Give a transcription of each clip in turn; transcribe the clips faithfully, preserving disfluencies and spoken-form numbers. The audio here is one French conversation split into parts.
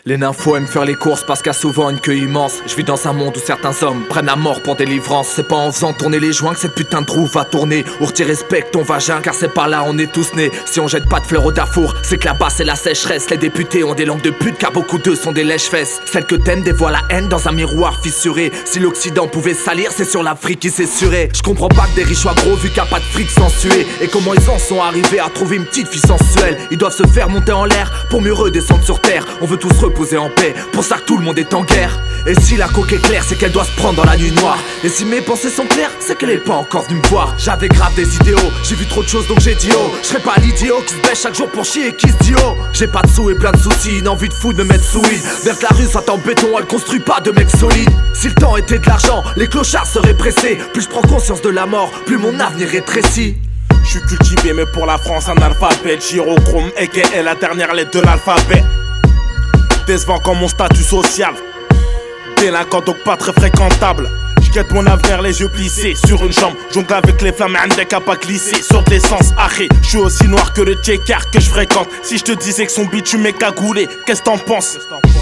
Les nymphos aiment faire les courses parce qu'il y a souvent une queue immense. Je vis dans un monde où certains hommes prennent la mort pour délivrance. C'est pas en faisant tourner les joints que cette putain de roue va tourner. Ourti respecte ton vagin car c'est par là on est tous nés. Si on jette pas de fleurs au Darfour, c'est que là-bas c'est la sécheresse. Les députés ont des langues de pute car beaucoup d'eux sont des lèche-fesses. Celle que t'aimes dévoile la haine dans un miroir fissuré. Si l'Occident pouvait salir, c'est sur l'Afrique qui s'est suré. Je comprends pas que des riches soient gros vu qu'il n'y a pas de fric sans suer. Et comment ils en sont arrivés à trouver une petite fille sensuelle. Ils doivent se faire monter en l'air pour mieux redescendre sur terre. On veut tous reposer en paix, pour ça que tout le monde est en guerre. Et si la coque est claire, c'est qu'elle doit se prendre dans la nuit noire. Et si mes pensées sont claires, c'est qu'elle est pas encore venue me voir. J'avais grave des idéaux, j'ai vu trop de choses donc j'ai dit oh. Je serais pas l'idiot qui se baisse chaque jour pour chier et qui se dit oh. J'ai pas de sous et plein de soucis, une envie de fou de me mettre sous vide. Vers la rue soit en béton, elle construit pas de mecs solides. Si le temps était de l'argent, les clochards seraient pressés. Plus je prends conscience de la mort, plus mon avenir rétrécit. Je suis cultivé mais pour la France un alphabet. Gyrochrome aka la dernière lettre de l'alphabet. Décevant comme mon statut social. Délinquant donc pas très fréquentable. J'guette mon avenir les yeux plissés sur une jambe. Jongle avec les flammes indec à pas glisser. Sur de l'essence arrêt. J'suis aussi noir que le checker que je fréquente. Si je te disais que son bitume est cagoulé, qu'est-ce t'en penses?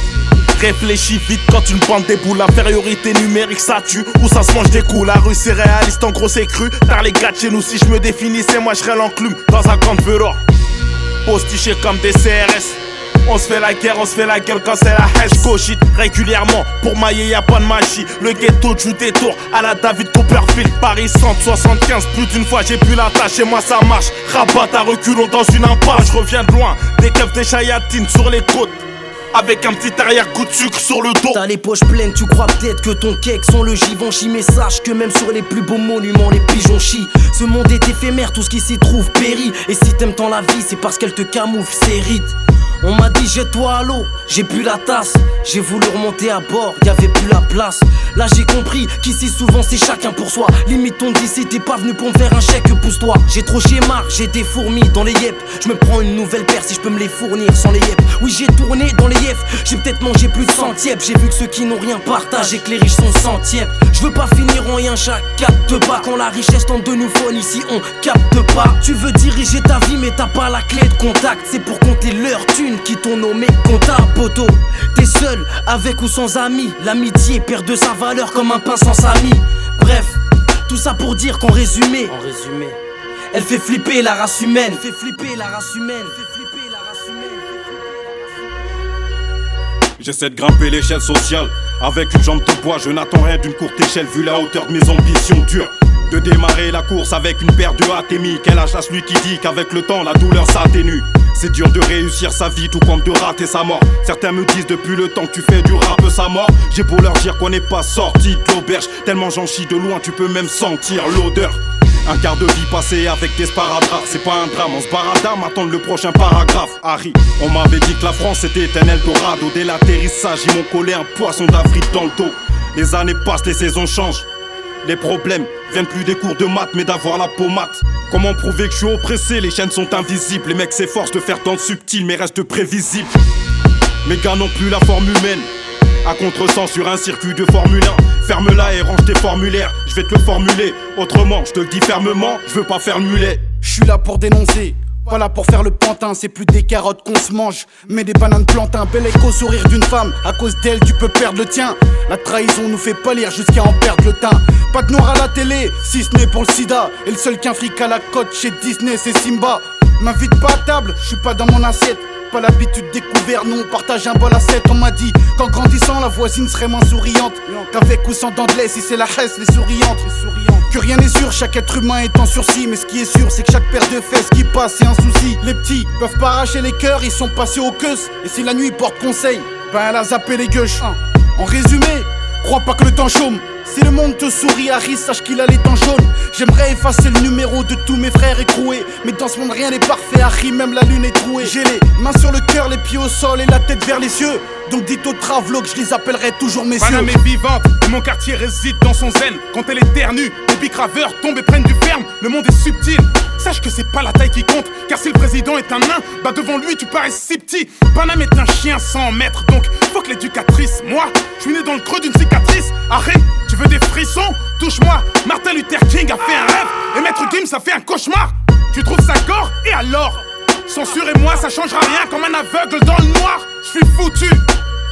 Réfléchis vite quand une bande déboule. L'infériorité numérique ça tue ou ça se mange des coups. La rue c'est réaliste, en gros c'est cru. Par les gars de chez nous, si je me définissais, moi je serais l'enclume dans un camp de velours. Postiché comme des C R S. On se fait la guerre, on se fait la gueule quand c'est la haine. J'cochite régulièrement, pour mailler y'a pas de magie. Le ghetto joue des tours à la David Copperfield. Paris cent soixante-quinze, plus d'une fois j'ai pu la tâche. Et moi ça marche, rabat à reculons dans une impasse. Je reviens de loin, des keufs des chayatines sur les côtes. Avec un petit arrière-coup de sucre sur le dos. T'as les poches pleines, tu crois peut-être que ton cake sont le Givenchy. Mais sache que même sur les plus beaux monuments, les pigeons chient. Ce monde est éphémère, tout ce qui s'y trouve périt. Et si t'aimes tant la vie, c'est parce qu'elle te camoufle ses rides. On m'a dit jette-toi à l'eau, j'ai bu la tasse. J'ai voulu remonter à bord, y'avait plus la place. Là j'ai compris qu'ici souvent c'est chacun pour soi. Limite on dit si t'es pas venu pour me faire un chèque, pousse-toi. J'ai trop chié marre, j'ai des fourmis dans les yep. Je me prends une nouvelle paire si je peux me les fournir sans les yep. Oui j'ai tourné dans les yep, j'ai peut-être mangé plus de centièmes. J'ai vu que ceux qui n'ont rien partagent et que les riches sont centièmes. Je veux pas finir en rien, chaque capte pas. Quand la richesse tente de nous faune ici on capte pas. Tu veux diriger ta vie mais t'as pas la clé de contact. C'est pour compter leur thune qui t'ont nommé comptable, poteau. T'es seul, avec ou sans amis. L'amitié perd de sa valeur comme un pain sans sami. Bref, tout ça pour dire qu'en résumé, en résumé, elle fait flipper la race humaine. Elle fait flipper la race humaine. Elle fait flipper la race humaine. J'essaie de grimper l'échelle sociale. Avec une jambe de bois, je n'attends rien d'une courte échelle vu la hauteur de mes ambitions dures. De démarrer la course avec une paire de Atemi. Quel âge a celui qui dit qu'avec le temps la douleur s'atténue. C'est dur de réussir sa vie tout comme de rater sa mort. Certains me disent depuis le temps que tu fais du rap sa mort. J'ai beau leur dire qu'on n'est pas sorti de l'auberge. Tellement j'en chie de loin tu peux même sentir l'odeur. Un quart de vie passé avec des sparadraps. C'est pas un drame, on se barada, m'attendre le prochain paragraphe. Harry, on m'avait dit que la France était un Eldorado. Dès l'atterrissage ils m'ont collé un poisson d'Afrique dans le dos. Les années passent, les saisons changent. Les problèmes viennent plus des cours de maths mais d'avoir la peau mate. Comment prouver que je suis oppressé? Les chaînes sont invisibles. Les mecs s'efforcent de faire dans le subtil mais restent prévisibles. Mes gars n'ont plus la forme humaine. À contresens sur un circuit de Formule un. Ferme-la et range tes formulaires. Je vais te le formuler autrement, je te le dis fermement. Je veux pas faire le mulet. Je suis là pour dénoncer, pas là pour faire le pantin. C'est plus des carottes qu'on se mange, mais des bananes plantain. Bel écho sourire d'une femme, à cause d'elle tu peux perdre le tien. La trahison nous fait pâlir jusqu'à en perdre le teint. Pas de noir à la télé, si ce n'est pour le sida. Et le seul qu'un fric à la côte chez Disney c'est Simba. M'invite pas à table, je suis pas dans mon assiette. Pas l'habitude découvert, non, partage un bol à sept. On m'a dit qu'en grandissant la voisine serait moins souriante. Qu'avec ou sans dents de lait, si c'est la hesse, les souriantes. Que rien n'est sûr, chaque être humain est en sursis. Mais ce qui est sûr, c'est que chaque paire de fesses qui passe, c'est un souci. Les petits peuvent pas arracher les cœurs, ils sont passés aux queues. Et si la nuit porte conseil, ben elle a zappé les gueuches. En résumé, crois pas que le temps chôme. Si le monde te sourit, Harry, sache qu'il a les dents jaunes. J'aimerais effacer le numéro de tous mes frères écroués. Mais dans ce monde rien n'est parfait, Harry, même la lune est trouée. J'ai les mains sur le cœur, les pieds au sol et la tête vers les cieux. Donc dites aux travelots que je les appellerai toujours messieurs. Paname est vivante, et mon quartier réside dans son zen. Quand elle éternue, les bicraveurs tombent et prennent du ferme. Le monde est subtil, sache que c'est pas la taille qui compte. Car si le président est un nain, bah devant lui tu parais si petit. Paname est un chien sans maître, donc faut que l'éducatrice. Moi, je suis né dans le creux d'une cicatrice. Arrête, tu veux des frissons? Touche-moi. Martin Luther King a fait un rêve et Maître Gims a fait un cauchemar. Tu trouves ça gore? Et alors? Censurez-moi, ça changera rien comme un aveugle dans le noir. Je suis foutu.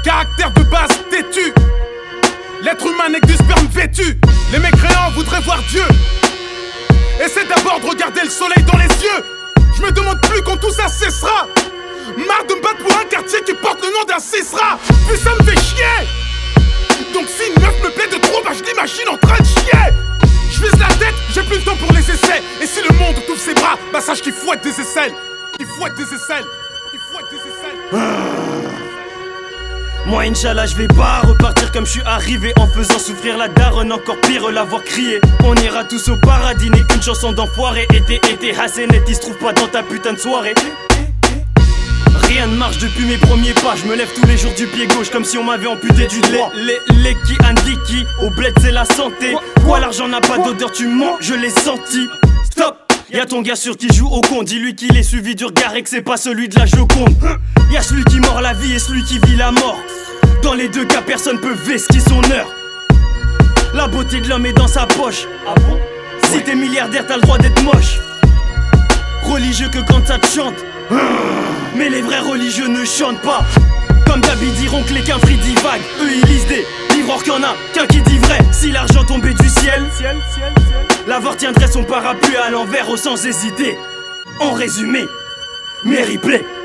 Caractère de base têtu. L'être humain n'est que du sperme vêtu. Les mécréants voudraient voir Dieu. Essaie d'abord de regarder le soleil dans les yeux. Je me demande plus quand tout ça cessera. Marre de me battre pour un quartier qui porte le nom d'un Cicera. Puis ça me fait chier. Donc si une meuf me plaît de trop, bah je l'imagine en train de chier. Je vise la tête, j'ai plus le temps pour les essais. Et si le monde t'ouvre ses bras, bah sache qu'il fouette des aisselles. Il fouette des aisselles. Il fouette des aisselles. Ah. Moi Inch'Allah je vais pas repartir comme je suis arrivé, en faisant souffrir la daronne, encore pire l'avoir crié. On ira tous au paradis, n'est qu'une chanson d'enfoiré. Été, été, Hassanet, il se trouve pas dans ta putain de soirée. Rien ne marche depuis mes premiers pas. Je me lève tous les jours du pied gauche comme si on m'avait amputé du doigt. Les, les qui indiquent, au bled c'est la santé. Quoi l'argent n'a pas d'odeur, tu mens, je l'ai senti. Stop. Y'a ton gars sûr qui joue au con, dis-lui qu'il est suivi du regard et que c'est pas celui de la Joconde. Y'a celui qui mord la vie et celui qui vit la mort. Dans les deux cas personne peut vesquer son heure. La beauté de l'homme est dans sa poche. Ah bon? Si t'es milliardaire t'as le droit d'être moche. Religieux que quand ça te chante. Mais les vrais religieux ne chantent pas. Comme d'habitude diront que les qu'un free divague. Eux ils lisent des livres or qu'il y en a qu'un qui dit vrai. Si l'argent tombait du ciel, ciel, ciel, ciel. L'avoir tiendrait son parapluie à l'envers, au sans hésiter. En résumé, Mary Play.